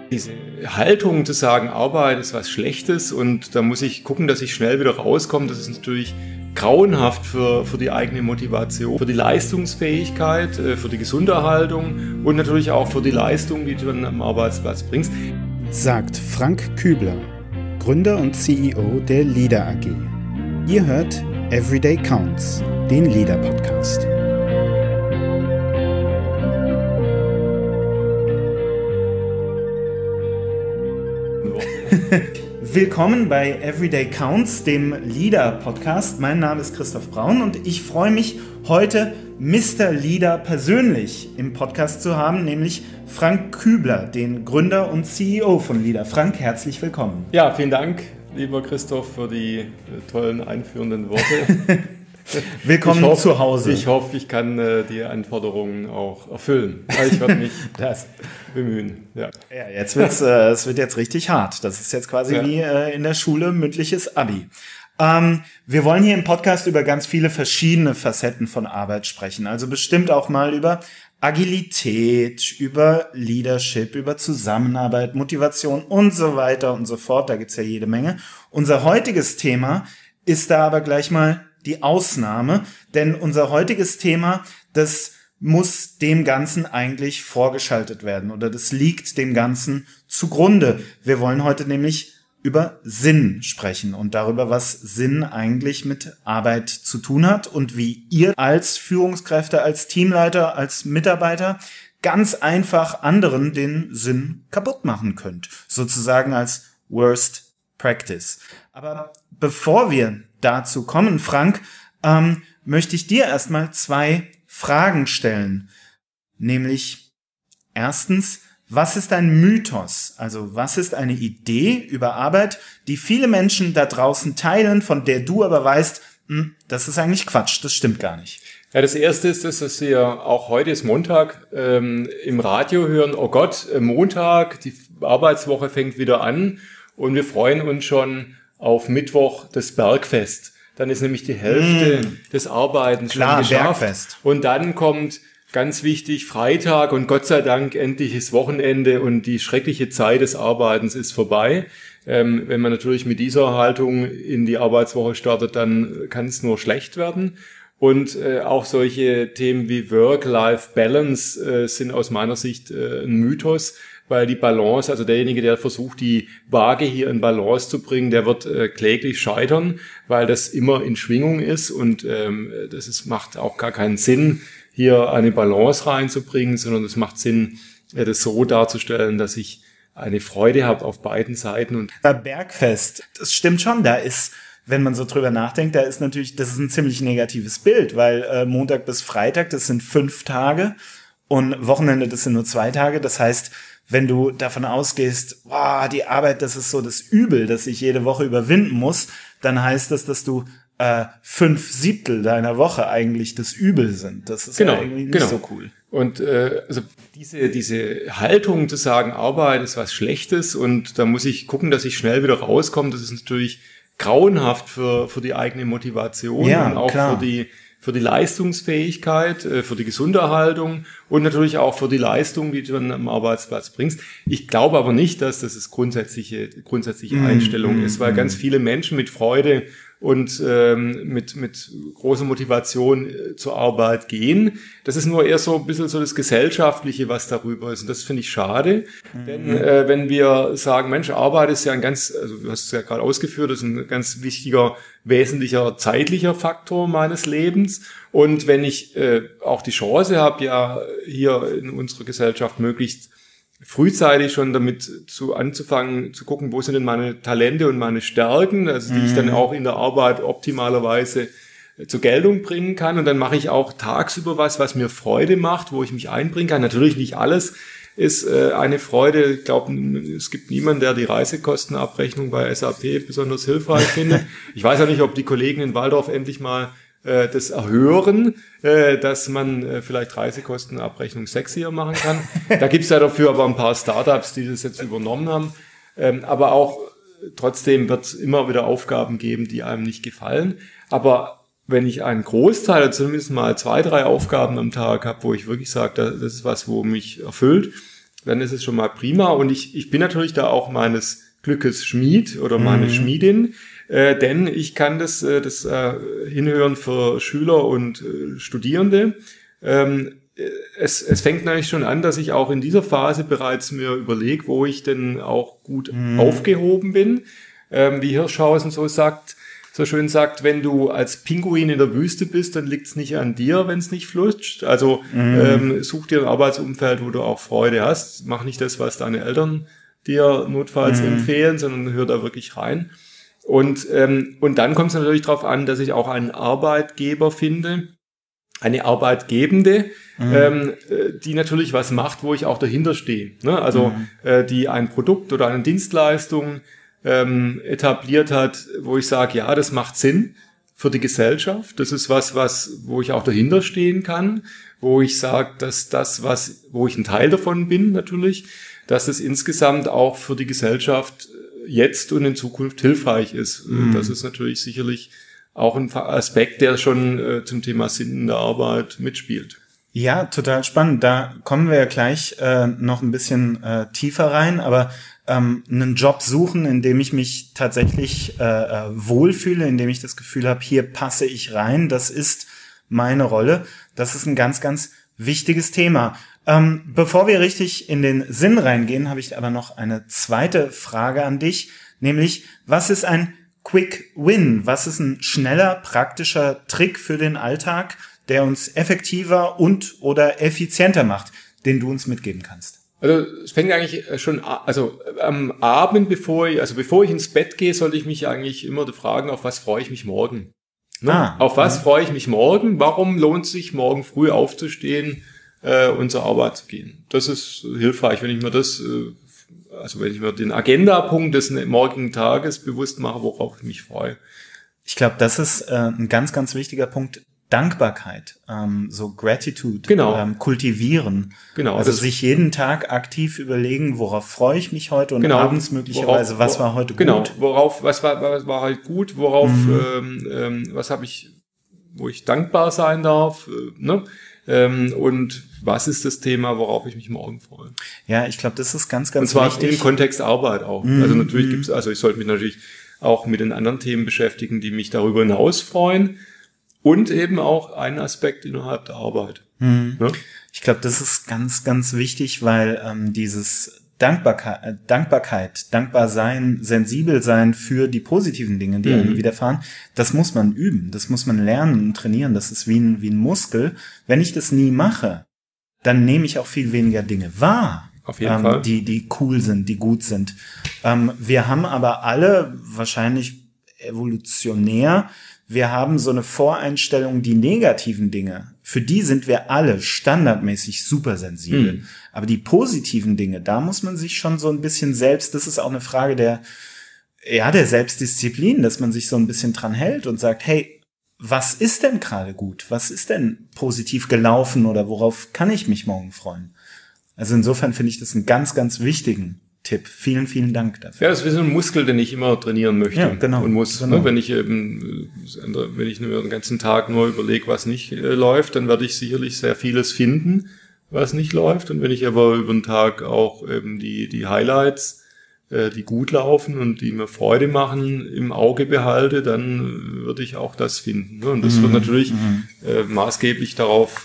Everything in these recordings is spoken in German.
Diese Haltung zu sagen, Arbeit ist was Schlechtes und da muss ich gucken, dass ich schnell wieder rauskomme, das ist natürlich grauenhaft für die eigene Motivation, für die Leistungsfähigkeit, für die Gesunderhaltung und natürlich auch für die Leistung, die du dann am Arbeitsplatz bringst. Sagt Frank Kübler, Gründer und CEO der LEADER AG. Ihr hört Everyday Counts, den LEADER Podcast. Willkommen bei Everyday Counts, dem LEADER Podcast. Mein Name ist Christoph Braun und ich freue mich, heute Mr. LEADER persönlich im Podcast zu haben, nämlich Frank Kübler, den Gründer und CEO von LEADER. Frank, herzlich willkommen. Ja, vielen Dank, lieber Christoph, für die tollen einführenden Worte. Willkommen zu Hause. Ich hoffe, ich kann die Anforderungen auch erfüllen. Ich werde mich bemühen. Ja, es wird jetzt richtig hart. Das ist jetzt quasi wie in der Schule mündliches Abi. Wir wollen hier im Podcast über ganz viele verschiedene Facetten von Arbeit sprechen. Also bestimmt auch mal über Agilität, über Leadership, über Zusammenarbeit, Motivation und so weiter und so fort. Da gibt's ja jede Menge. Unser heutiges Thema ist da aber gleich mal die Ausnahme, denn unser heutiges Thema, das muss dem Ganzen eigentlich vorgeschaltet werden oder das liegt dem Ganzen zugrunde. Wir wollen heute nämlich über Sinn sprechen und darüber, was Sinn eigentlich mit Arbeit zu tun hat und wie ihr als Führungskräfte, als Teamleiter, als Mitarbeiter ganz einfach anderen den Sinn kaputt machen könnt, sozusagen als Worst Practice. Aber bevor wir dazu kommen, Frank, möchte ich dir erstmal 2 Fragen stellen. Nämlich, erstens, was ist ein Mythos? Also, was ist eine Idee über Arbeit, die viele Menschen da draußen teilen, von der du aber weißt, das ist eigentlich Quatsch, das stimmt gar nicht. Ja, das erste ist, dass wir auch heute ist Montag im Radio hören, oh Gott, Montag, die Arbeitswoche fängt wieder an und wir freuen uns schon auf Mittwoch das Bergfest. Dann ist nämlich die Hälfte des Arbeitens schon geschafft. Bergfest. Und dann kommt ganz wichtig Freitag und Gott sei Dank endlich ist Wochenende und die schreckliche Zeit des Arbeitens ist vorbei. Wenn man natürlich mit dieser Haltung in die Arbeitswoche startet, dann kann es nur schlecht werden. Und auch solche Themen wie Work-Life-Balance sind aus meiner Sicht ein Mythos, weil die Balance, also derjenige, der versucht, die Waage hier in Balance zu bringen, der wird kläglich scheitern, weil das immer in Schwingung ist und macht auch gar keinen Sinn, hier eine Balance reinzubringen, sondern es macht Sinn, das so darzustellen, dass ich eine Freude habe auf beiden Seiten. Und Bergfest, das stimmt schon, da ist, wenn man so drüber nachdenkt, das ist ein ziemlich negatives Bild, weil Montag bis Freitag, das sind 5 Tage und Wochenende, das sind nur 2 Tage, das heißt, wenn du davon ausgehst, die Arbeit, das ist so das Übel, das ich jede Woche überwinden muss, dann heißt das, dass du 5/7 deiner Woche eigentlich das Übel sind. Das ist ja irgendwie nicht so cool. Und also diese Haltung zu sagen, Arbeit ist was Schlechtes und da muss ich gucken, dass ich schnell wieder rauskomme, das ist natürlich grauenhaft für die eigene Motivation und auch für die Leistungsfähigkeit, für die Gesunderhaltung und natürlich auch für die Leistung, die du dann am Arbeitsplatz bringst. Ich glaube aber nicht, dass das grundsätzliche Einstellung ist, weil ganz viele Menschen mit Freude und mit großer Motivation zur Arbeit gehen. Das ist nur eher so ein bisschen so das Gesellschaftliche, was darüber ist. Und das finde ich schade. Denn wenn wir sagen, Mensch, Arbeit ist ja du hast es ja gerade ausgeführt, das ist ein ganz wichtiger, wesentlicher zeitlicher Faktor meines Lebens. Und wenn ich auch die Chance habe, ja hier in unserer Gesellschaft möglichst frühzeitig schon damit anzufangen, zu gucken, wo sind denn meine Talente und meine Stärken, also die ich dann auch in der Arbeit optimalerweise zur Geltung bringen kann. Und dann mache ich auch tagsüber was mir Freude macht, wo ich mich einbringen kann. Natürlich nicht alles ist eine Freude. Ich glaube, es gibt niemanden, der die Reisekostenabrechnung bei SAP besonders hilfreich findet. Ich weiß auch nicht, ob die Kollegen in Walldorf endlich mal das erhören, dass man vielleicht Reisekostenabrechnung sexier machen kann. Da gibt's ja dafür aber ein paar Startups, die das jetzt übernommen haben. Aber auch trotzdem wird es immer wieder Aufgaben geben, die einem nicht gefallen. Aber wenn ich einen Großteil, zumindest mal 2, 3 Aufgaben am Tag habe, wo ich wirklich sage, das ist was, wo mich erfüllt, dann ist es schon mal prima. Und ich bin natürlich da auch meines Glückes Schmied oder meine Schmiedin, denn ich kann das hinhören für Schüler und Studierende. Es fängt natürlich schon an, dass ich auch in dieser Phase bereits mir überlege, wo ich denn auch gut aufgehoben bin. Wie Hirschhausen so schön sagt, wenn du als Pinguin in der Wüste bist, dann liegt es nicht an dir, wenn es nicht flutscht. Also such dir ein Arbeitsumfeld, wo du auch Freude hast. Mach nicht das, was deine Eltern dir notfalls empfehlen, sondern hör da wirklich rein. Und dann kommt es natürlich darauf an, dass ich auch einen Arbeitgeber finde, eine Arbeitgebende, die natürlich was macht, wo ich auch dahinter stehe. Ne? Also die ein Produkt oder eine Dienstleistung etabliert hat, wo ich sage, ja, das macht Sinn für die Gesellschaft. Das ist was, wo ich auch dahinter stehen kann, wo ich sage, dass wo ich ein Teil davon bin natürlich, dass es insgesamt auch für die Gesellschaft jetzt und in Zukunft hilfreich ist. Das ist natürlich sicherlich auch ein Aspekt, der schon zum Thema Sinn in der Arbeit mitspielt. Ja, total spannend. Da kommen wir ja gleich noch ein bisschen tiefer rein, aber einen Job suchen, in dem ich mich tatsächlich wohlfühle, in dem ich das Gefühl habe, hier passe ich rein, das ist meine Rolle. Das ist ein ganz, ganz wichtiges Thema. Bevor wir richtig in den Sinn reingehen, habe ich aber noch eine zweite Frage an dich, nämlich, was ist ein Quick Win? Was ist ein schneller, praktischer Trick für den Alltag, der uns effektiver und oder effizienter macht, den du uns mitgeben kannst? Also es fängt eigentlich schon, also am Abend, bevor ich ins Bett gehe, sollte ich mich eigentlich immer fragen, auf was freue ich mich morgen? Ne? Auf was freue ich mich morgen? Warum lohnt es sich, morgen früh aufzustehen und zur Arbeit zu gehen? Das ist hilfreich, wenn ich mir den Agendapunkt des morgigen Tages bewusst mache, worauf ich mich freue. Ich glaube, das ist ein ganz, ganz wichtiger Punkt. Dankbarkeit, so Gratitude, kultivieren. Genau. Also sich jeden Tag aktiv überlegen, worauf freue ich mich heute und abends möglicherweise, was war heute gut. Genau, was war halt gut, was habe ich, wo ich dankbar sein darf, ne? Und was ist das Thema, worauf ich mich morgen freue? Ja, ich glaube, das ist ganz, ganz wichtig. Und zwar wichtig. im Kontext Arbeit auch. Also natürlich ich sollte mich natürlich auch mit den anderen Themen beschäftigen, die mich darüber hinaus freuen. Und eben auch ein Aspekt innerhalb der Arbeit. Ja? Ich glaube, das ist ganz, ganz wichtig, weil dieses Dankbarkeit, dankbar sein, sensibel sein für die positiven Dinge, die einem widerfahren, das muss man üben, das muss man lernen und trainieren. Das ist wie ein Muskel. Wenn ich das nie mache, dann nehme ich auch viel weniger Dinge wahr. Auf jeden Fall. Die cool sind, die gut sind. Wir haben aber alle wahrscheinlich evolutionär, wir haben so eine Voreinstellung, die negativen Dinge, für die sind wir alle standardmäßig super sensibel. Aber die positiven Dinge, da muss man sich schon so ein bisschen selbst, das ist auch eine Frage der Selbstdisziplin, dass man sich so ein bisschen dran hält und sagt, hey, was ist denn gerade gut? Was ist denn positiv gelaufen oder worauf kann ich mich morgen freuen? Also insofern finde ich das einen ganz, ganz wichtigen Tipp. Vielen, vielen Dank dafür. Ja, das ist wie so ein Muskel, den ich immer trainieren möchte. Ja, genau. Und muss. Genau. Ne, wenn ich mir den ganzen Tag nur überlege, was nicht läuft, dann werde ich sicherlich sehr vieles finden, was nicht läuft. Und wenn ich aber über den Tag auch eben die Highlights, die gut laufen und die mir Freude machen, im Auge behalte, dann würde ich auch das finden. Ne? Und das wird natürlich maßgeblich darauf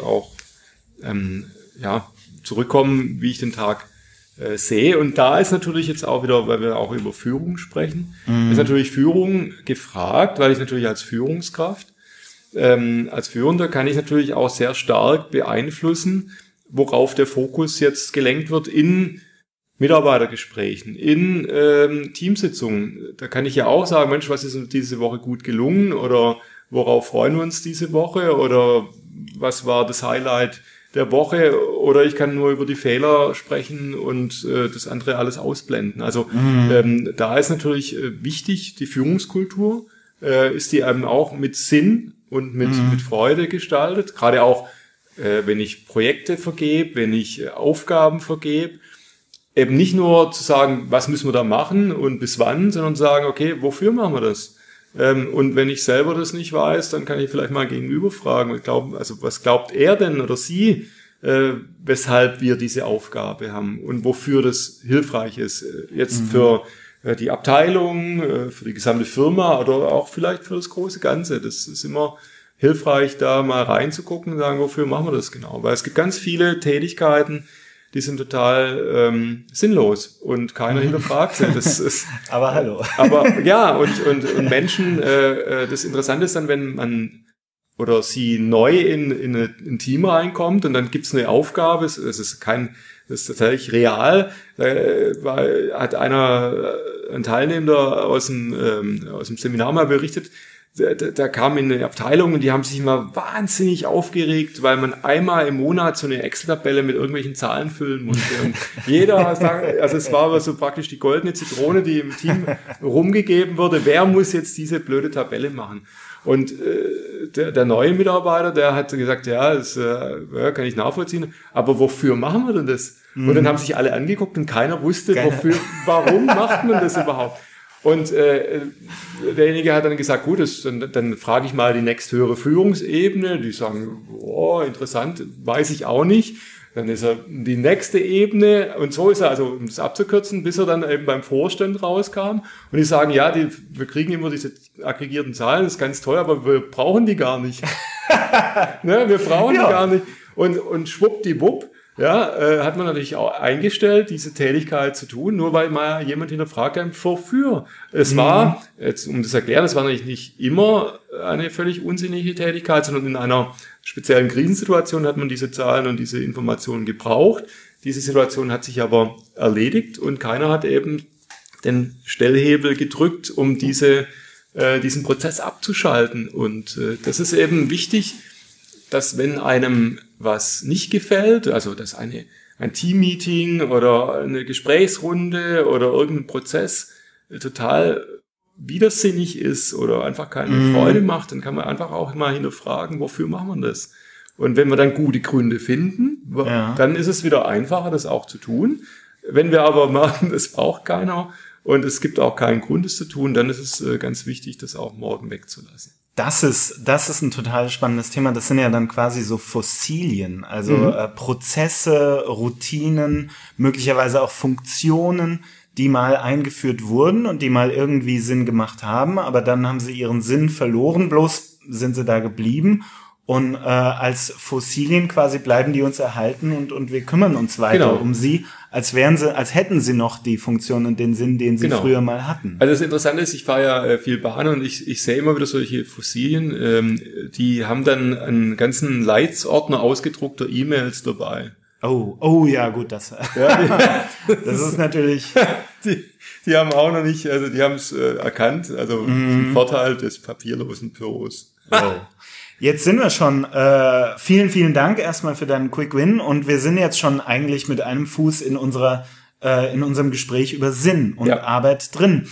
zurückkommen, wie ich den Tag sehe. Und da ist natürlich jetzt auch wieder, weil wir auch über Führung sprechen, ist natürlich Führung gefragt, weil ich natürlich als Führungskraft, als Führender kann ich natürlich auch sehr stark beeinflussen, worauf der Fokus jetzt gelenkt wird in Mitarbeitergesprächen, in Teamsitzungen. Da kann ich ja auch sagen, Mensch, was ist uns diese Woche gut gelungen oder worauf freuen wir uns diese Woche oder was war das Highlight der Woche, oder ich kann nur über die Fehler sprechen und das andere alles ausblenden. Also da ist natürlich wichtig, die Führungskultur, ist die eben auch mit Sinn und mit Freude gestaltet. Gerade auch, wenn ich Projekte vergebe, wenn ich Aufgaben vergebe, eben nicht nur zu sagen, was müssen wir da machen und bis wann, sondern sagen, okay, wofür machen wir das? Und wenn ich selber das nicht weiß, dann kann ich vielleicht mal gegenüber fragen, was glaubt er denn oder sie, weshalb wir diese Aufgabe haben und wofür das hilfreich ist. Jetzt für die Abteilung, für die gesamte Firma oder auch vielleicht für das große Ganze. Das ist immer hilfreich, da mal reinzugucken und sagen, wofür machen wir das genau? Weil es gibt ganz viele Tätigkeiten, die sind total sinnlos und keiner hinterfragt sie. Das ist, aber hallo. Aber ja, und Menschen, das Interessante ist dann, wenn man oder sie neu in ein Team reinkommt und dann gibt's eine Aufgabe, das ist tatsächlich real, hat ein Teilnehmer aus dem Seminar mal berichtet, da kam in eine Abteilung und die haben sich immer wahnsinnig aufgeregt, weil man einmal im Monat so eine Excel-Tabelle mit irgendwelchen Zahlen füllen musste. Und jeder sagt, also es war so praktisch die goldene Zitrone, die im Team rumgegeben wurde. Wer muss jetzt diese blöde Tabelle machen? Und der neue Mitarbeiter, der hat gesagt, das kann ich nachvollziehen, aber wofür machen wir denn das? Und dann haben sich alle angeguckt und keiner wusste, warum macht man das überhaupt? Und derjenige hat dann gesagt, gut, dann frage ich mal die nächsthöhere Führungsebene. Die sagen, interessant, weiß ich auch nicht. Dann ist er die nächste Ebene und so ist er, also um das abzukürzen, bis er dann eben beim Vorstand rauskam. Und die sagen, wir kriegen immer diese aggregierten Zahlen, das ist ganz toll, aber wir brauchen die gar nicht. Ne, wir brauchen die gar nicht. Und schwuppdiwupp, hat man natürlich auch eingestellt, diese Tätigkeit zu tun, nur weil mal jemand hinterfragt hat, wofür. Es war, jetzt um das zu erklären, es war natürlich nicht immer eine völlig unsinnige Tätigkeit, sondern in einer speziellen Krisensituation hat man diese Zahlen und diese Informationen gebraucht. Diese Situation hat sich aber erledigt und keiner hat eben den Stellhebel gedrückt, um diesen Prozess abzuschalten. Und das ist eben wichtig, dass wenn einem was nicht gefällt, also dass ein Teammeeting oder eine Gesprächsrunde oder irgendein Prozess total widersinnig ist oder einfach keine Freude macht, dann kann man einfach auch mal hinterfragen, wofür machen wir das? Und wenn wir dann gute Gründe finden, dann ist es wieder einfacher, das auch zu tun. Wenn wir aber merken, es braucht keiner und es gibt auch keinen Grund, es zu tun, dann ist es ganz wichtig, das auch morgen wegzulassen. Das ist ein total spannendes Thema. Das sind ja dann quasi so Fossilien, also Prozesse, Routinen, möglicherweise auch Funktionen, die mal eingeführt wurden und die mal irgendwie Sinn gemacht haben, aber dann haben sie ihren Sinn verloren, bloß sind sie da geblieben. Und als Fossilien quasi bleiben die uns erhalten und wir kümmern uns weiter um sie, als hätten sie noch die Funktion und den Sinn, den sie früher mal hatten. Also das Interessante ist, ich fahre ja viel Bahn und ich sehe immer wieder solche Fossilien, die haben dann einen ganzen Leitsordner ausgedruckter E-Mails dabei. Oh ja, gut, das ist natürlich... Die haben auch noch nicht, also die haben es erkannt, also den Vorteil des papierlosen Büros. Jetzt sind wir schon, vielen, vielen Dank erstmal für deinen Quick Win und wir sind jetzt schon eigentlich mit einem Fuß in unserem Gespräch über Sinn und Arbeit drin.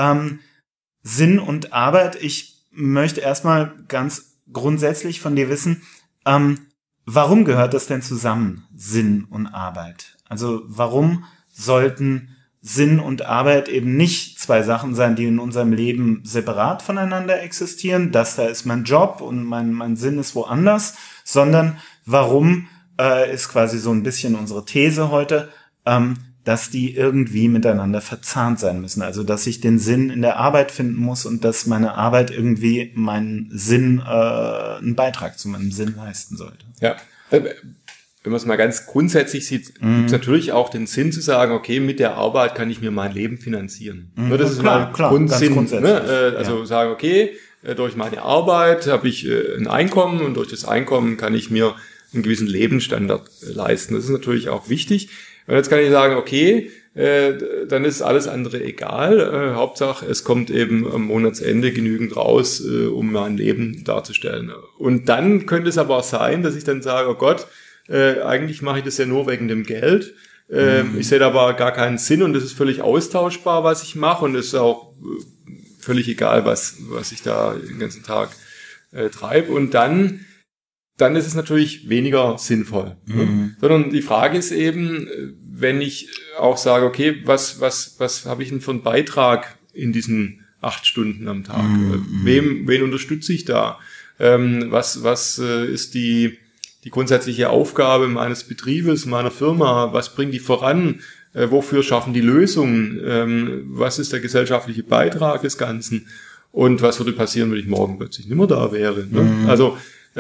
Sinn und Arbeit, ich möchte erstmal ganz grundsätzlich von dir wissen, warum gehört das denn zusammen, Sinn und Arbeit? Also warum sollten Sinn und Arbeit eben nicht zwei Sachen sein, die in unserem Leben separat voneinander existieren. Das da ist mein Job und mein Sinn ist woanders, sondern warum ist quasi so ein bisschen unsere These heute, dass die irgendwie miteinander verzahnt sein müssen. Also dass ich den Sinn in der Arbeit finden muss und dass meine Arbeit irgendwie meinen Sinn, einen Beitrag zu meinem Sinn leisten sollte. Ja. Wenn man es mal ganz grundsätzlich sieht, gibt es natürlich auch den Sinn zu sagen, okay, mit der Arbeit kann ich mir mein Leben finanzieren. Das ist mal Grundsinn. Also sagen, okay, durch meine Arbeit habe ich ein Einkommen und durch das Einkommen kann ich mir einen gewissen Lebensstandard leisten. Das ist natürlich auch wichtig. Und jetzt kann ich sagen, okay, dann ist alles andere egal. Hauptsache, es kommt eben am Monatsende genügend raus, um mein Leben darzustellen. Und dann könnte es aber auch sein, dass ich dann sage, oh Gott, eigentlich mache ich das ja nur wegen dem Geld. Ich sehe da aber gar keinen Sinn und es ist völlig austauschbar, was ich mache und es ist auch völlig egal, was ich da den ganzen Tag treibe. Und dann ist es natürlich weniger sinnvoll. Sondern die Frage ist eben, wenn ich auch sage, okay, was habe ich denn für einen Beitrag in diesen 8 Stunden am Tag? Wen unterstütze ich da? Was ist die die grundsätzliche Aufgabe meines Betriebes, meiner Firma, was bringt die voran, wofür schaffen die Lösungen, was ist der gesellschaftliche Beitrag des Ganzen und was würde passieren, wenn ich morgen plötzlich nicht mehr da wäre. Ne? Mhm. Also,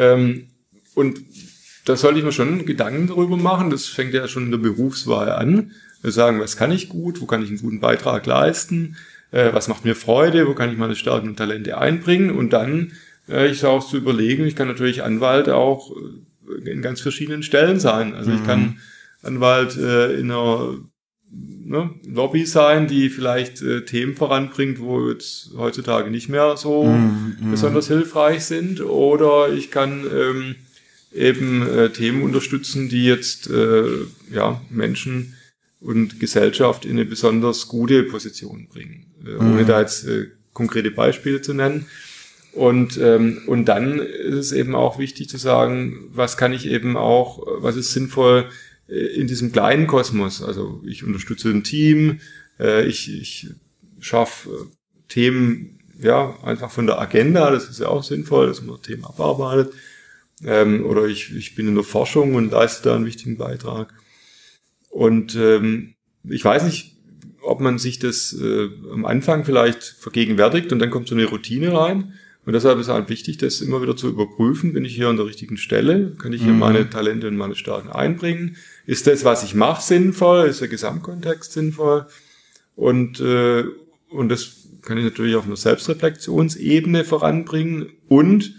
und da sollte ich mir schon Gedanken darüber machen, das fängt ja schon in der Berufswahl an. Wir sagen, was kann ich gut, wo kann ich einen guten Beitrag leisten, was macht mir Freude, wo kann ich meine Stärken und Talente einbringen und dann ich auch zu überlegen, ich kann natürlich Anwalt auch in ganz verschiedenen Stellen sein. Also ich kann Anwalt in einer Lobby sein, die vielleicht Themen voranbringt, wo jetzt heutzutage nicht mehr so besonders hilfreich sind. Oder ich kann eben Themen unterstützen, die jetzt Menschen und Gesellschaft in eine besonders gute Position bringen. Ohne da jetzt konkrete Beispiele zu nennen. Und dann ist es eben auch wichtig zu sagen, was kann ich eben auch, was ist sinnvoll in diesem kleinen Kosmos. Also ich unterstütze ein Team, ich schaffe Themen einfach von der Agenda, das ist ja auch sinnvoll, dass man Themen abarbeitet. Oder ich bin in der Forschung und leiste da einen wichtigen Beitrag. Und ich weiß nicht, ob man sich das am Anfang vielleicht vergegenwärtigt und dann kommt so eine Routine rein. Und deshalb ist halt wichtig, das immer wieder zu überprüfen. Bin ich hier an der richtigen Stelle? Kann ich hier meine Talente und meine Stärken einbringen? Ist das, was ich mache, sinnvoll? Ist der Gesamtkontext sinnvoll? Und das kann ich natürlich auf einer Selbstreflexionsebene voranbringen. Und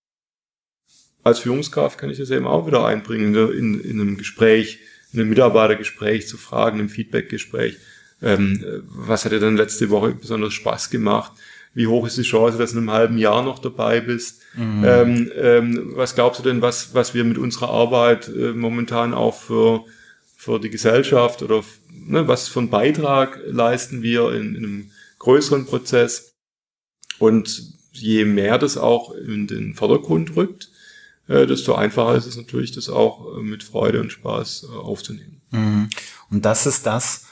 als Führungskraft kann ich das eben auch wieder einbringen in einem Gespräch, in einem Mitarbeitergespräch zu fragen, im Feedbackgespräch. Was hat dir denn letzte Woche besonders Spaß gemacht? Wie hoch ist die Chance, dass du in einem halben Jahr noch dabei bist? Was glaubst du denn, was wir mit unserer Arbeit momentan auch für die Gesellschaft oder was für einen Beitrag leisten wir in einem größeren Prozess? Und je mehr das auch in den Vordergrund rückt, desto einfacher ist es natürlich, das auch mit Freude und Spaß aufzunehmen. Und das ist das,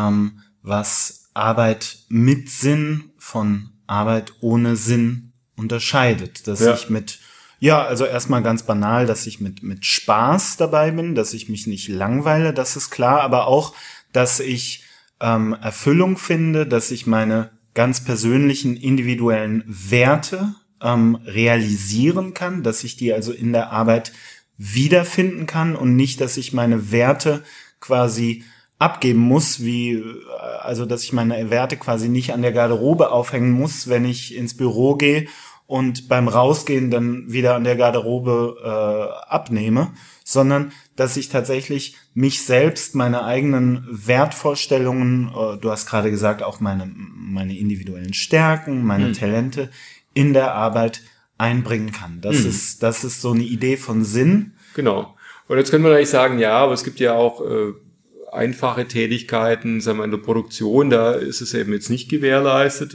was Arbeit mit Sinn von Arbeit ohne Sinn unterscheidet, dass ich also erstmal ganz banal, dass ich mit Spaß dabei bin, dass ich mich nicht langweile, das ist klar, aber auch, dass ich Erfüllung finde, dass ich meine ganz persönlichen individuellen Werte realisieren kann, dass ich die also in der Arbeit wiederfinden kann und nicht, dass ich meine Werte quasi abgeben muss, dass ich meine Werte quasi nicht an der Garderobe aufhängen muss, wenn ich ins Büro gehe und beim Rausgehen dann wieder an der Garderobe abnehme, sondern dass ich tatsächlich mich selbst, meine eigenen Wertvorstellungen, du hast gerade gesagt, auch meine individuellen Stärken, meine Talente in der Arbeit einbringen kann. Das ist so eine Idee von Sinn. Genau. Und jetzt können wir natürlich sagen, ja, aber es gibt ja auch einfache Tätigkeiten, sagen wir in der Produktion, da ist es eben jetzt nicht gewährleistet.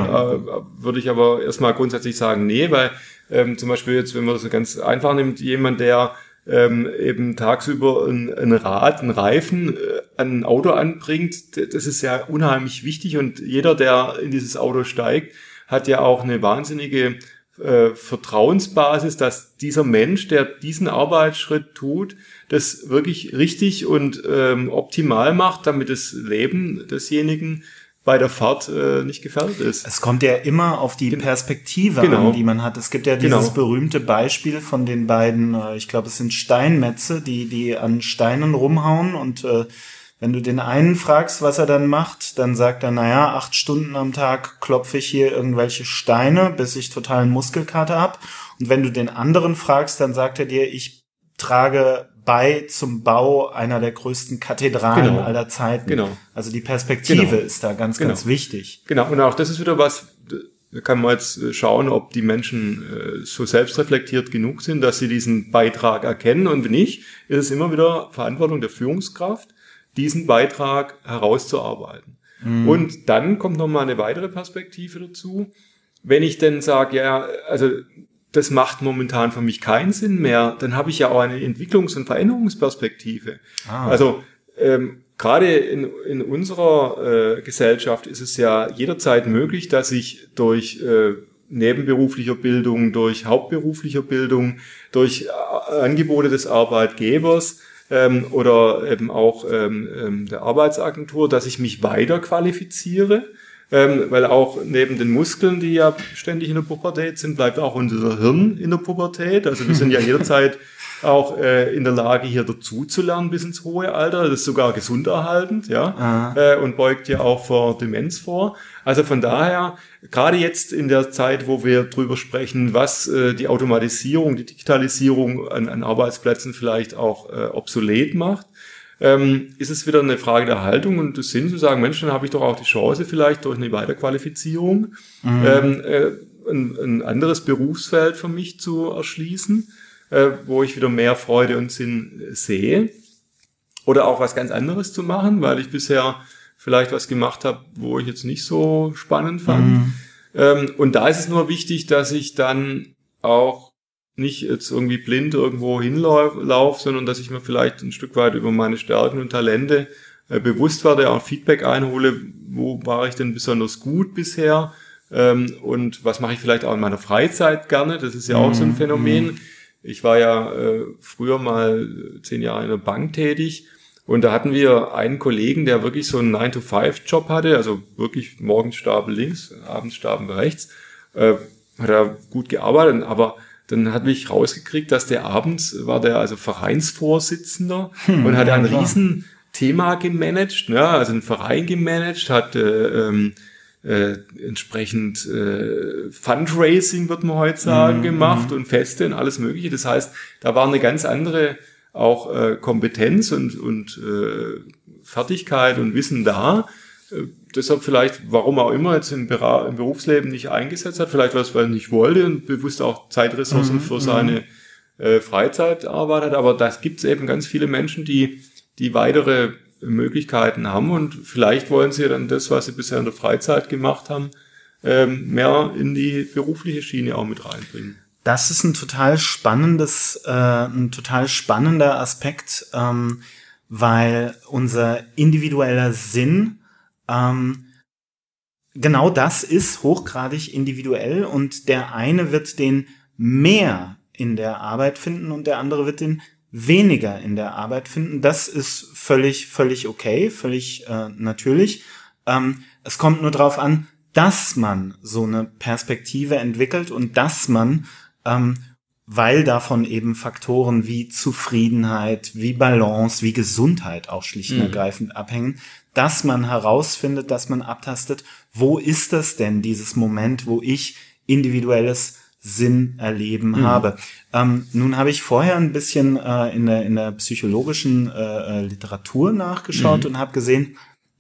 Würde ich aber erstmal grundsätzlich sagen, nee, weil zum Beispiel jetzt, wenn man das ganz einfach nimmt, jemand, der eben tagsüber einen Reifen an ein Auto anbringt, das ist ja unheimlich wichtig und jeder, der in dieses Auto steigt, hat ja auch eine wahnsinnige Vertrauensbasis, dass dieser Mensch, der diesen Arbeitsschritt tut, das wirklich richtig und optimal macht, damit das Leben desjenigen bei der Fahrt nicht gefährdet ist. Es kommt ja immer auf die Perspektive an, die man hat. Es gibt ja dieses berühmte Beispiel von den beiden, ich glaube, es sind Steinmetze, die an Steinen rumhauen und wenn du den einen fragst, was er dann macht, dann sagt er, 8 Stunden am Tag klopfe ich hier irgendwelche Steine, bis ich totalen Muskelkater habe. Und wenn du den anderen fragst, dann sagt er dir, ich trage bei zum Bau einer der größten Kathedralen aller Zeiten. Genau. Also die Perspektive ist da ganz wichtig. Genau, und auch das ist wieder was, da kann man jetzt schauen, ob die Menschen so selbstreflektiert genug sind, dass sie diesen Beitrag erkennen. Und wenn nicht, ist es immer wieder Verantwortung der Führungskraft, diesen Beitrag herauszuarbeiten. Und dann kommt nochmal eine weitere Perspektive dazu. Wenn ich denn sage, also das macht momentan für mich keinen Sinn mehr, dann habe ich ja auch eine Entwicklungs- und Veränderungsperspektive. Also gerade in unserer Gesellschaft ist es ja jederzeit möglich, dass ich durch nebenberuflicher Bildung, durch hauptberuflicher Bildung, durch Angebote des Arbeitgebers oder eben auch der Arbeitsagentur, dass ich mich weiter qualifiziere, weil auch neben den Muskeln, die ja ständig in der Pubertät sind, bleibt auch unser Hirn in der Pubertät. Also wir sind ja jederzeit auch in der Lage, hier dazu zu lernen bis ins hohe Alter. Das ist sogar gesunderhaltend, ja, und beugt ja auch vor Demenz vor. Also von daher, gerade jetzt in der Zeit, wo wir drüber sprechen, was die Automatisierung, die Digitalisierung an Arbeitsplätzen vielleicht auch obsolet macht, ist es wieder eine Frage der Haltung und des Sinns zu sagen, Mensch, dann habe ich doch auch die Chance, vielleicht durch eine Weiterqualifizierung ein anderes Berufsfeld für mich zu erschließen, wo ich wieder mehr Freude und Sinn sehe. Oder auch was ganz anderes zu machen, weil ich bisher vielleicht was gemacht habe, wo ich jetzt nicht so spannend fand. Und da ist es nur wichtig, dass ich dann auch nicht jetzt irgendwie blind irgendwo hinlaufe, sondern dass ich mir vielleicht ein Stück weit über meine Stärken und Talente bewusst werde, auch Feedback einhole, wo war ich denn besonders gut bisher und was mache ich vielleicht auch in meiner Freizeit gerne, das ist ja auch so ein Phänomen. Ich war ja früher mal 10 Jahre in der Bank tätig und da hatten wir einen Kollegen, der wirklich so einen 9-to-5-Job hatte, also wirklich morgens Stapel links, abends Stapel rechts, hat er gut gearbeitet, aber dann hatte ich rausgekriegt, dass der abends war der also Vereinsvorsitzender und hat ein Riesenthema gemanagt, ja, also einen Verein gemanagt, hat entsprechend Fundraising, wird man heute sagen, gemacht und Feste und alles Mögliche. Das heißt, da war eine ganz andere auch Kompetenz und Fertigkeit und Wissen da. Deshalb vielleicht, warum auch immer, jetzt im Berufsleben nicht eingesetzt hat, vielleicht was, weil er nicht wollte und bewusst auch Zeitressourcen für seine Freizeit arbeitet. Aber das gibt es eben ganz viele Menschen, die weitere Möglichkeiten haben und vielleicht wollen sie dann das, was sie bisher in der Freizeit gemacht haben, mehr in die berufliche Schiene auch mit reinbringen. Das ist ein total spannender Aspekt, weil unser individueller Sinn genau das ist hochgradig individuell und der eine wird den mehr in der Arbeit finden und der andere wird den weniger in der Arbeit finden. Das ist völlig okay, völlig natürlich. Es kommt nur darauf an, dass man so eine Perspektive entwickelt und dass man, weil davon eben Faktoren wie Zufriedenheit, wie Balance, wie Gesundheit auch schlicht und ergreifend abhängen, dass man herausfindet, dass man abtastet, wo ist das denn, dieses Moment, wo ich individuelles Sinn erleben habe. Nun habe ich vorher ein bisschen in der psychologischen Literatur nachgeschaut und habe gesehen,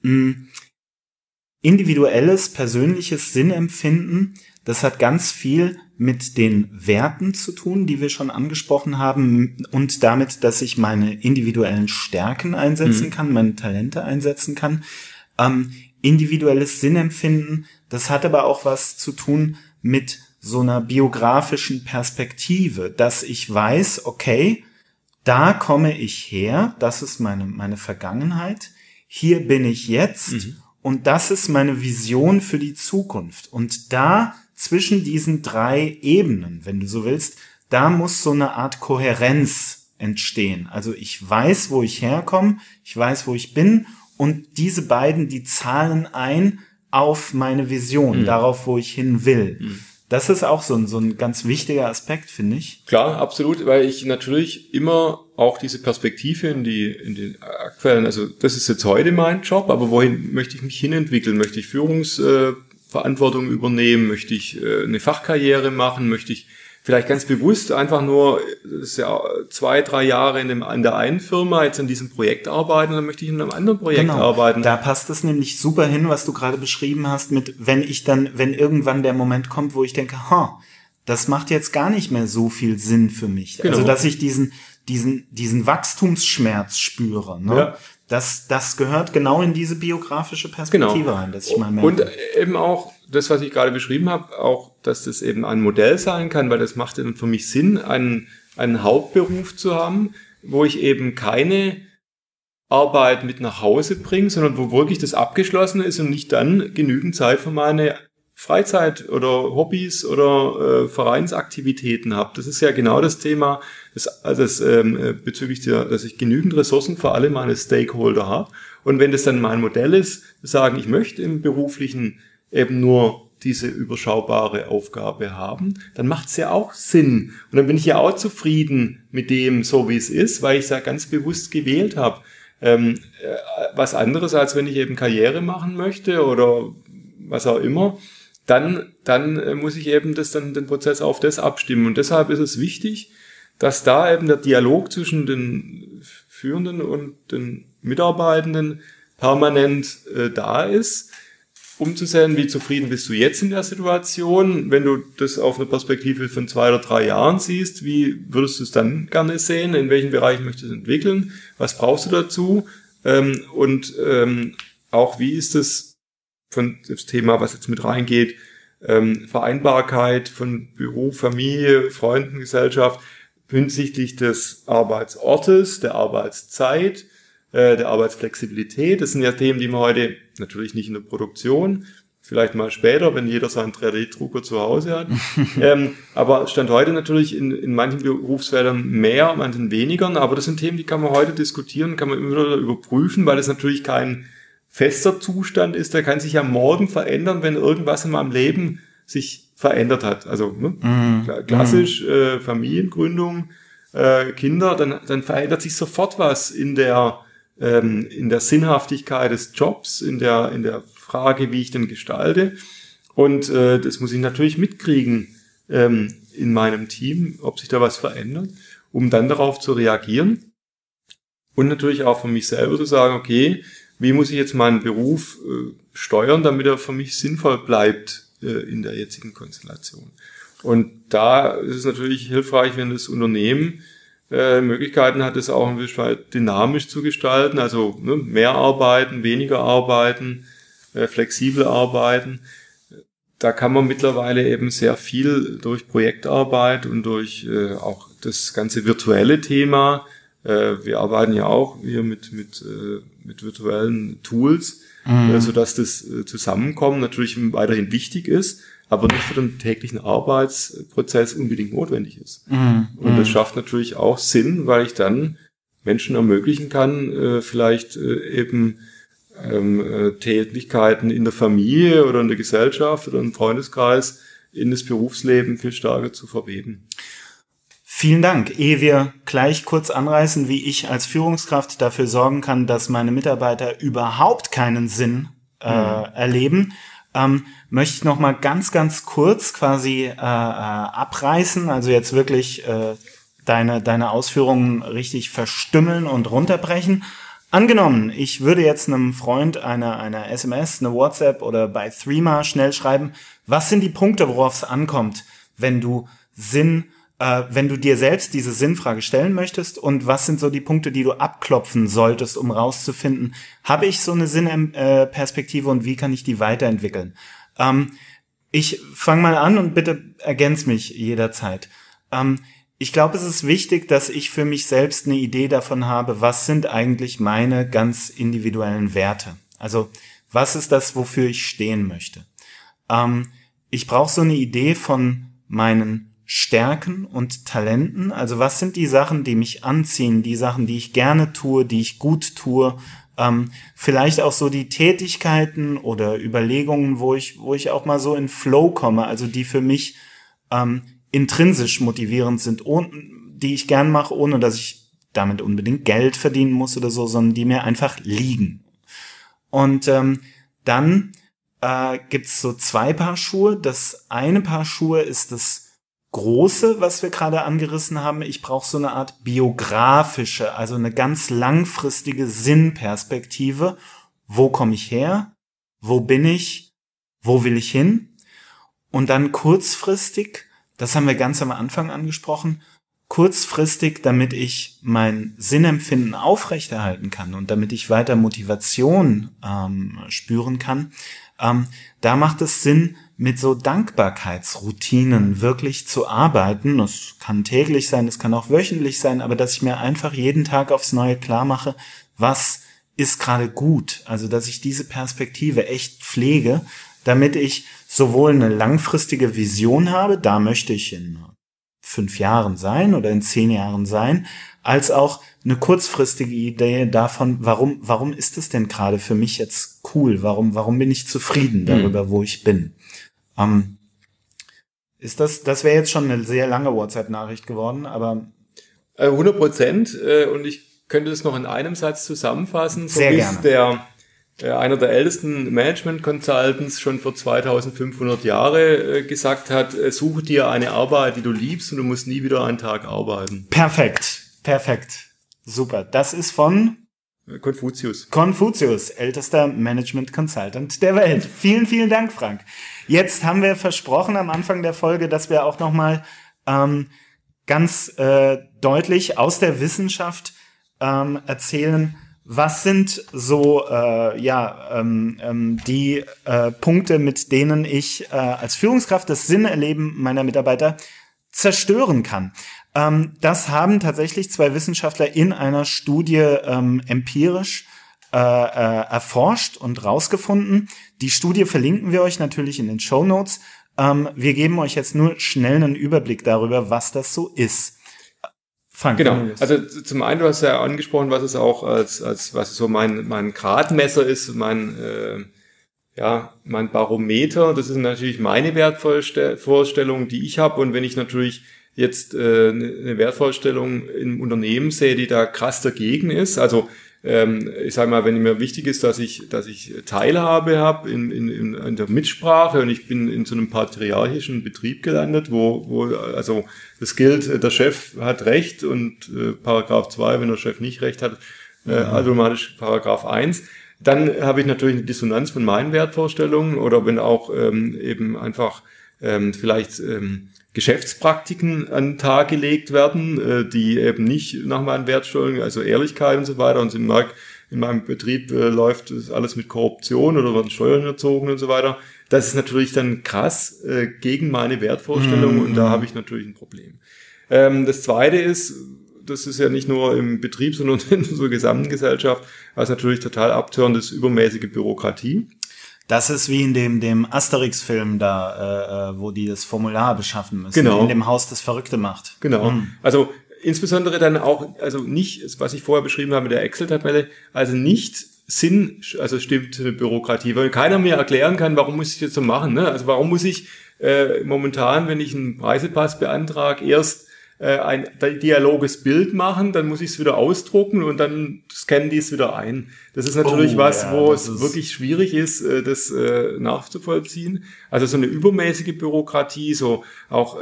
individuelles, persönliches Sinnempfinden, das hat ganz viel mit den Werten zu tun, die wir schon angesprochen haben und damit, dass ich meine individuellen Stärken einsetzen kann, meine Talente einsetzen kann. Individuelles Sinnempfinden, das hat aber auch was zu tun mit so einer biografischen Perspektive, dass ich weiß, okay, da komme ich her, das ist meine Vergangenheit, hier bin ich jetzt und das ist meine Vision für die Zukunft. Und da zwischen diesen 3 Ebenen, wenn du so willst, da muss so eine Art Kohärenz entstehen. Also ich weiß, wo ich herkomme, ich weiß, wo ich bin und diese beiden, die zahlen ein auf meine Vision, darauf, wo ich hin will. Das ist auch so ein ganz wichtiger Aspekt, finde ich. Klar, absolut, weil ich natürlich immer auch diese Perspektive in den aktuellen, also das ist jetzt heute mein Job, aber wohin möchte ich mich hinentwickeln? Möchte ich Führungsverantwortung übernehmen? Möchte ich eine Fachkarriere machen? Möchte ich vielleicht ganz bewusst einfach nur, das ist ja 2-3 Jahre in der einen Firma, jetzt an diesem Projekt arbeiten, dann möchte ich in einem anderen Projekt arbeiten. Da passt es nämlich super hin, was du gerade beschrieben hast, mit wenn irgendwann der Moment kommt, wo ich denke, das macht jetzt gar nicht mehr so viel Sinn für mich. Genau. Also, dass ich diesen Wachstumsschmerz spüre, ne? Ja. Das gehört genau in diese biografische Perspektive rein, dass ich mal merke. Und eben auch das, was ich gerade beschrieben habe, auch, dass das eben ein Modell sein kann, weil das macht dann für mich Sinn, einen Hauptberuf zu haben, wo ich eben keine Arbeit mit nach Hause bringe, sondern wo wirklich das abgeschlossen ist und ich dann genügend Zeit für meine Freizeit oder Hobbys oder Vereinsaktivitäten habe. Das ist ja genau das Thema, bezüglich dass ich genügend Ressourcen für alle meine Stakeholder habe. Und wenn das dann mein Modell ist, sagen, ich möchte im Beruflichen eben nur diese überschaubare Aufgabe haben, dann macht es ja auch Sinn. Und dann bin ich ja auch zufrieden mit dem, so wie es ist, weil ich es ja ganz bewusst gewählt habe. Was anderes, als wenn ich eben Karriere machen möchte oder was auch immer, dann muss ich eben den Prozess auf das abstimmen. Und deshalb ist es wichtig, dass da eben der Dialog zwischen den Führenden und den Mitarbeitenden permanent da ist, um zu sehen, wie zufrieden bist du jetzt in der Situation. Wenn du das auf eine Perspektive von 2 oder 3 Jahren siehst, wie würdest du es dann gerne sehen? In welchen Bereichen möchtest du es entwickeln? Was brauchst du dazu? Auch wie ist es von das Thema, was jetzt mit reingeht, Vereinbarkeit von Beruf, Familie, Freunden, Gesellschaft hinsichtlich des Arbeitsortes, der Arbeitszeit, der Arbeitsflexibilität. Das sind ja Themen, die man heute natürlich nicht in der Produktion, vielleicht mal später, wenn jeder seinen 3D-Drucker zu Hause hat. Aber Stand heute natürlich in manchen Berufsfeldern mehr, manchen weniger. Aber das sind Themen, die kann man heute diskutieren, kann man immer wieder überprüfen, weil das natürlich kein fester Zustand ist. Der kann sich ja morgen verändern, wenn irgendwas in meinem Leben sich verändert hat. Also klassisch Familiengründung, Kinder, dann verändert sich sofort was in der Sinnhaftigkeit des Jobs, in der Frage, wie ich den gestalte. Und das muss ich natürlich mitkriegen in meinem Team, ob sich da was verändert, um dann darauf zu reagieren. Und natürlich auch für mich selber zu sagen, okay, wie muss ich jetzt meinen Beruf steuern, damit er für mich sinnvoll bleibt in der jetzigen Konstellation. Und da ist es natürlich hilfreich, wenn das Unternehmen Möglichkeiten hat, es auch ein bisschen dynamisch zu gestalten, also mehr arbeiten, weniger arbeiten, flexibel arbeiten. Da kann man mittlerweile eben sehr viel durch Projektarbeit und durch auch das ganze virtuelle Thema. Wir arbeiten ja auch hier mit virtuellen Tools, sodass das Zusammenkommen natürlich weiterhin wichtig ist, aber nicht für den täglichen Arbeitsprozess unbedingt notwendig ist. Und das schafft natürlich auch Sinn, weil ich dann Menschen ermöglichen kann, vielleicht eben Tätigkeiten in der Familie oder in der Gesellschaft oder im Freundeskreis in das Berufsleben viel stärker zu verweben. Vielen Dank. Ehe wir gleich kurz anreißen, wie ich als Führungskraft dafür sorgen kann, dass meine Mitarbeiter überhaupt keinen Sinn erleben, möchte ich noch mal ganz, ganz kurz quasi abreißen, also jetzt wirklich deine Ausführungen richtig verstümmeln und runterbrechen. Angenommen, ich würde jetzt einem Freund eine SMS, eine WhatsApp oder bei Threema schnell schreiben, was sind die Punkte, worauf es ankommt, wenn du dir selbst diese Sinnfrage stellen möchtest, und was sind so die Punkte, die du abklopfen solltest, um rauszufinden, habe ich so eine Sinnperspektive und wie kann ich die weiterentwickeln? Ich fange mal an und bitte ergänz mich jederzeit. Ich glaube, es ist wichtig, dass ich für mich selbst eine Idee davon habe, was sind eigentlich meine ganz individuellen Werte? Also, was ist das, wofür ich stehen möchte? Ich brauche so eine Idee von meinen Stärken und Talenten. Also, was sind die Sachen, die mich anziehen, die Sachen, die ich gerne tue, die ich gut tue? Vielleicht auch so die Tätigkeiten oder Überlegungen, wo ich auch mal so in Flow komme, also die für mich intrinsisch motivierend sind, die ich gern mache, ohne dass ich damit unbedingt Geld verdienen muss oder so, sondern die mir einfach liegen. Und dann gibt's so 2 Paar Schuhe. Das eine Paar Schuhe ist das Große, was wir gerade angerissen haben. Ich brauche so eine Art biografische, also eine ganz langfristige Sinnperspektive. Wo komme ich her? Wo bin ich? Wo will ich hin? Und dann kurzfristig, das haben wir ganz am Anfang angesprochen, kurzfristig, damit ich mein Sinnempfinden aufrechterhalten kann und damit ich weiter Motivation spüren kann, da macht es Sinn, mit so Dankbarkeitsroutinen wirklich zu arbeiten. Das kann täglich sein, das kann auch wöchentlich sein, aber dass ich mir einfach jeden Tag aufs Neue klar mache, was ist gerade gut. Also, dass ich diese Perspektive echt pflege, damit ich sowohl eine langfristige Vision habe, da möchte ich in 5 Jahren sein oder in 10 Jahren sein, als auch eine kurzfristige Idee davon, warum ist es denn gerade für mich jetzt cool? Warum bin ich zufrieden darüber, wo ich bin? Das wäre jetzt schon eine sehr lange WhatsApp-Nachricht geworden, aber 100%. Und ich könnte das noch in einem Satz zusammenfassen. Sehr gerne. Einer der ältesten Management-Consultants schon vor 2500 Jahre gesagt hat, suche dir eine Arbeit, die du liebst und du musst nie wieder einen Tag arbeiten. Perfekt. Super. Das ist von Konfuzius, ältester Management-Consultant der Welt. Vielen, vielen Dank, Frank. Jetzt haben wir versprochen am Anfang der Folge, dass wir auch nochmal ganz deutlich aus der Wissenschaft erzählen, was sind so die Punkte, mit denen ich als Führungskraft das Sinnerleben meiner Mitarbeiter zerstören kann. Das haben tatsächlich 2 Wissenschaftler in einer Studie empirisch erforscht und rausgefunden. Die Studie verlinken wir euch natürlich in den Shownotes. Wir geben euch jetzt nur schnell einen Überblick darüber, was das so ist. Frank, genau. Also zum einen, du hast ja angesprochen, was es auch als was so mein Gradmesser ist, mein Barometer. Das ist natürlich meine Wertvorstellung, die ich habe. Und wenn ich natürlich jetzt eine Wertvorstellung im Unternehmen sehe, die da krass dagegen ist, also ich sage mal, wenn mir wichtig ist, dass ich Teilhabe habe in der Mitsprache und ich bin in so einem patriarchischen Betrieb gelandet, wo also das gilt, der Chef hat Recht und Paragraph 2, wenn der Chef nicht Recht hat, automatisch Paragraph 1, dann habe ich natürlich eine Dissonanz von meinen Wertvorstellungen oder wenn auch eben einfach vielleicht Geschäftspraktiken an den Tag gelegt werden, die eben nicht nach meinen Wertvorstellungen, also Ehrlichkeit und so weiter. Und in meinem Betrieb läuft das alles mit Korruption oder werden Steuern erzogen und so weiter. Das ist natürlich dann krass gegen meine Wertvorstellungen und da habe ich natürlich ein Problem. Das Zweite ist, das ist ja nicht nur im Betrieb, sondern in unserer gesamten Gesellschaft, was natürlich total abtörend ist, übermäßige Bürokratie. Das ist wie in dem Asterix-Film da, wo die das Formular beschaffen müssen. Genau. In dem Haus das Verrückte macht. Genau. Also insbesondere dann auch, also nicht, was ich vorher beschrieben habe mit der Excel-Tabelle, also nicht stimmt Bürokratie, weil keiner mir erklären kann, warum muss ich das so machen, ne? Also warum muss ich momentan, wenn ich einen Reisepass beantrage, erst ein dialoges Bild machen, dann muss ich es wieder ausdrucken und dann scannen die es wieder ein. Das ist natürlich wo es wirklich schwierig ist, das nachzuvollziehen. Also so eine übermäßige Bürokratie, so auch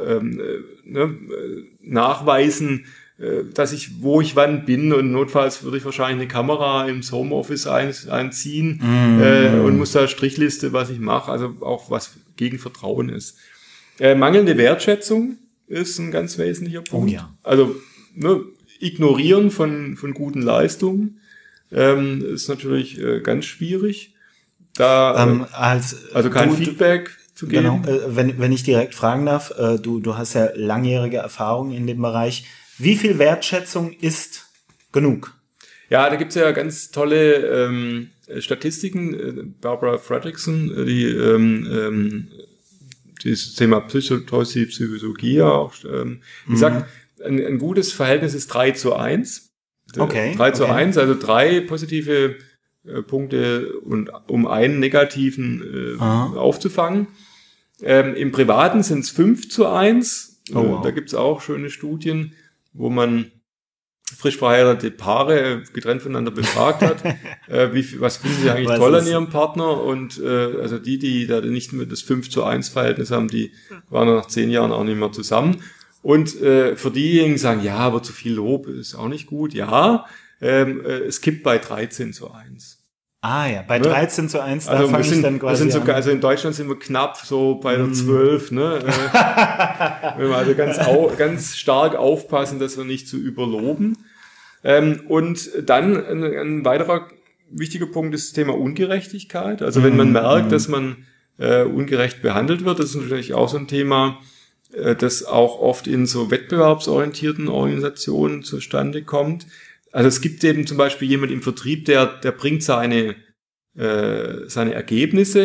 nachweisen, wo ich wann bin und notfalls würde ich wahrscheinlich eine Kamera ins Homeoffice einziehen und muss da Strichliste, was ich mache, also auch was gegen Vertrauen ist. Mangelnde Wertschätzung ist ein ganz wesentlicher Punkt. Oh ja. Also Ignorieren von guten Leistungen ist natürlich ganz schwierig. Da also kein Feedback zu geben. Genau. Wenn ich direkt fragen darf, du hast ja langjährige Erfahrung in dem Bereich. Wie viel Wertschätzung ist genug? Ja, da gibt's ja ganz tolle Statistiken. Barbara Fredrickson, die dieses Thema Psychologie auch, die sagt, ein gutes Verhältnis ist 3:1. Okay. 3:1, also 3 positive Punkte und um einen negativen aufzufangen. Im Privaten sind es 5:1. Da gibt's auch schöne Studien, wo man frisch verheiratete Paare getrennt voneinander befragt hat, was finden sie eigentlich toll an ihrem Partner und also die da nicht mehr das 5:1 Verhältnis haben, die waren nach 10 Jahren auch nicht mehr zusammen. Und für diejenigen sagen, ja, aber zu viel Lob ist auch nicht gut. Ja, es kippt bei 13:1. Ah ja, bei 13:1, da fange ich dann quasi an. Also in Deutschland sind wir knapp so bei der 12, ne? Wenn wir also ganz stark aufpassen, dass wir nicht zu überloben. Und dann ein weiterer wichtiger Punkt ist das Thema Ungerechtigkeit. Also wenn man merkt, dass man ungerecht behandelt wird, das ist natürlich auch so ein Thema, das auch oft in so wettbewerbsorientierten Organisationen zustande kommt. Also es gibt eben zum Beispiel jemand im Vertrieb, der bringt seine Ergebnisse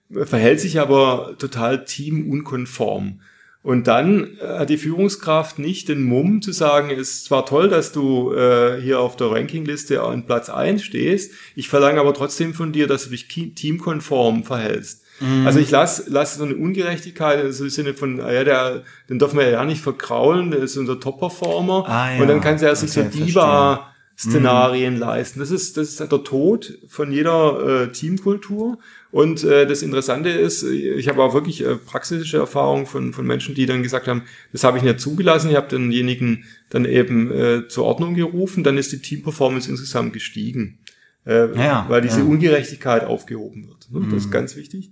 verhält sich aber total teamunkonform. Und dann hat die Führungskraft nicht den Mumm zu sagen, es ist zwar toll, dass du hier auf der Rankingliste an Platz 1 stehst, ich verlange aber trotzdem von dir, dass du dich teamkonform verhältst. Also ich lass so eine Ungerechtigkeit im Sinne von, den dürfen wir ja nicht verkraulen, der ist unser Top-Performer. Und dann kann er sich so Diva-Szenarien leisten. Das ist der Tod von jeder Teamkultur. Und das Interessante ist, ich habe auch wirklich praxische Erfahrungen von Menschen, die dann gesagt haben, das habe ich nicht zugelassen, ich habe denjenigen dann eben zur Ordnung gerufen, dann ist die Team-Performance insgesamt gestiegen, weil diese Ungerechtigkeit aufgehoben wird. Ne? Das ist ganz wichtig.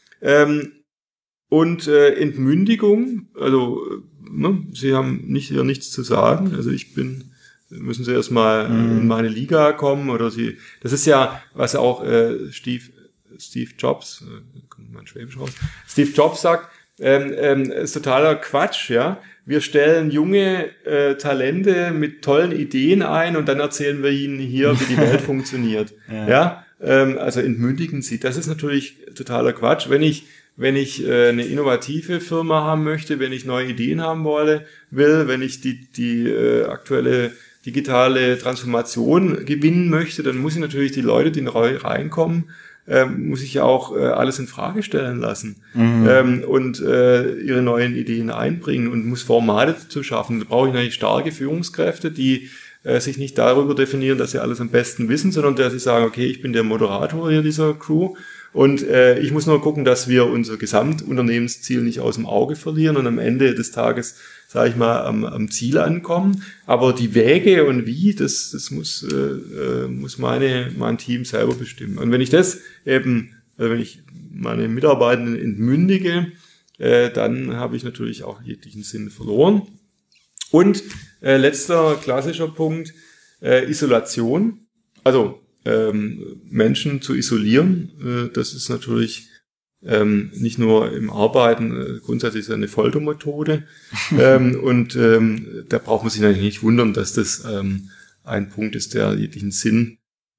Und Entmündigung, also Sie haben hier nichts zu sagen, also müssen Sie erstmal in meine Liga kommen oder das ist ja, was auch Steve Jobs, kommt mein Schwäbisch raus, Steve Jobs sagt, ist totaler Quatsch, ja. Wir stellen junge Talente mit tollen Ideen ein und dann erzählen wir ihnen hier, wie die Welt funktioniert. Ja. Also entmündigen Sie. Das ist natürlich totaler Quatsch. Wenn ich eine innovative Firma haben möchte, wenn ich neue Ideen haben will, wenn ich die aktuelle digitale Transformation gewinnen möchte, dann muss ich natürlich die Leute, die neu reinkommen, muss ich ja auch alles in Frage stellen lassen und ihre neuen Ideen einbringen und muss Formate zu schaffen. Da brauche ich natürlich starke Führungskräfte, die sich nicht darüber definieren, dass sie alles am besten wissen, sondern dass sie sagen, okay, ich bin der Moderator hier dieser Crew und ich muss nur gucken, dass wir unser Gesamtunternehmensziel nicht aus dem Auge verlieren und am Ende des Tages, sage ich mal, am Ziel ankommen. Aber die Wege und wie, das muss mein Team selber bestimmen. Und wenn ich das eben, wenn ich meine Mitarbeitenden entmündige, dann habe ich natürlich auch jeglichen Sinn verloren. Und letzter klassischer Punkt, Isolation. Also Menschen zu isolieren, das ist natürlich nicht nur im Arbeiten, grundsätzlich ist es eine Foltermethode. Und da braucht man sich natürlich nicht wundern, dass das ein Punkt ist, der jeglichen Sinn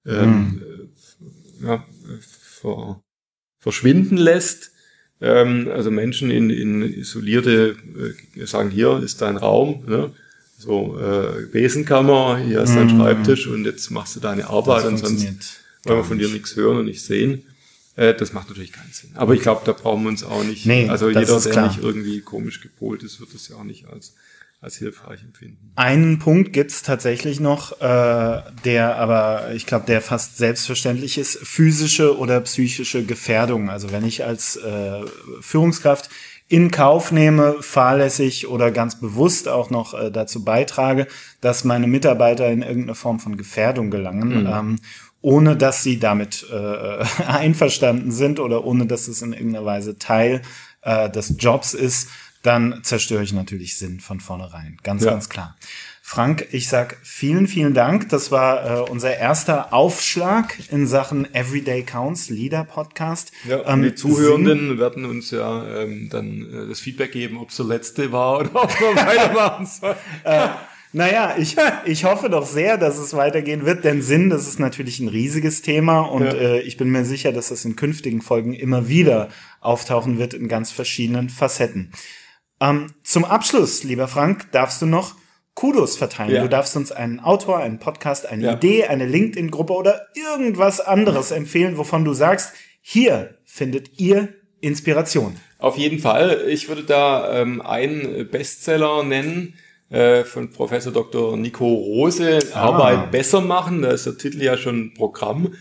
verschwinden lässt. Also Menschen in isolierte, sagen, hier ist dein Raum, ne? So Besenkammer, hier ist dein Schreibtisch und jetzt machst du deine Arbeit und sonst wollen wir von dir nichts hören und nicht sehen. Das macht natürlich keinen Sinn. Aber ich glaube, da brauchen wir uns auch nicht, also jeder, der nicht irgendwie komisch gepolt ist, wird das ja auch nicht als hilfreich empfinden. Einen Punkt gibt's tatsächlich noch, der aber, ich glaube, der fast selbstverständlich ist, physische oder psychische Gefährdung. Also wenn ich als Führungskraft in Kauf nehme, fahrlässig oder ganz bewusst auch noch dazu beitrage, dass meine Mitarbeiter in irgendeine Form von Gefährdung gelangen, ohne dass sie damit einverstanden sind oder ohne dass es in irgendeiner Weise Teil des Jobs ist, dann zerstöre ich natürlich Sinn von vornherein. Ganz klar. Frank, ich sag vielen, vielen Dank. Das war unser erster Aufschlag in Sachen Everyday Counts Leader Podcast. Ja, die Zuhörenden werden uns ja dann das Feedback geben, ob es der letzte war oder ob wir weitermachen sollen. Naja, ich hoffe doch sehr, dass es weitergehen wird, denn Sinn, das ist natürlich ein riesiges Thema und ich bin mir sicher, dass das in künftigen Folgen immer wieder auftauchen wird in ganz verschiedenen Facetten. Zum Abschluss, lieber Frank, darfst du noch Kudos verteilen. Ja. Du darfst uns einen Autor, einen Podcast, eine Idee, eine LinkedIn-Gruppe oder irgendwas anderes empfehlen, wovon du sagst, hier findet ihr Inspiration. Auf jeden Fall. Ich würde da einen Bestseller nennen von Professor Dr. Nico Rose, Arbeit besser machen. Da ist der Titel ja schon Programm.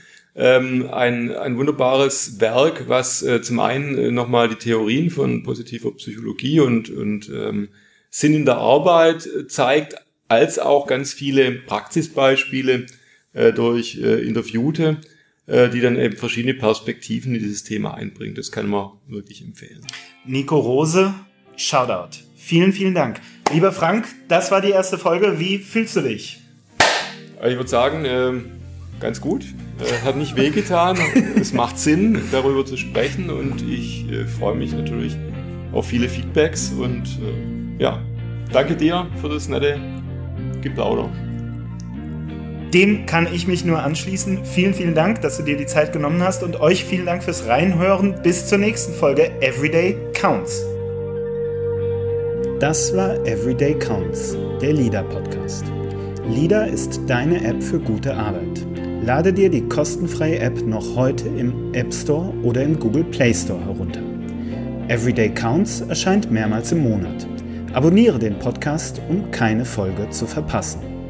Ein wunderbares Werk, was zum einen nochmal die Theorien von positiver Psychologie und Sinn in der Arbeit zeigt, als auch ganz viele Praxisbeispiele durch Interviewte, die dann eben verschiedene Perspektiven in dieses Thema einbringen. Das kann man wirklich empfehlen. Nico Rose, Shoutout. Vielen, vielen Dank. Lieber Frank, das war die erste Folge. Wie fühlst du dich? Ich würde sagen, ganz gut. Hat nicht wehgetan. Es macht Sinn, darüber zu sprechen und ich freue mich natürlich auf viele Feedbacks und danke dir für das nette Geplauder. Dem kann ich mich nur anschließen. Vielen, vielen Dank, dass du dir die Zeit genommen hast und euch vielen Dank fürs Reinhören. Bis zur nächsten Folge Everyday Counts. Das war Everyday Counts, der LIDA-Podcast. LIDA ist deine App für gute Arbeit. Lade dir die kostenfreie App noch heute im App Store oder im Google Play Store herunter. Everyday Counts erscheint mehrmals im Monat. Abonniere den Podcast, um keine Folge zu verpassen.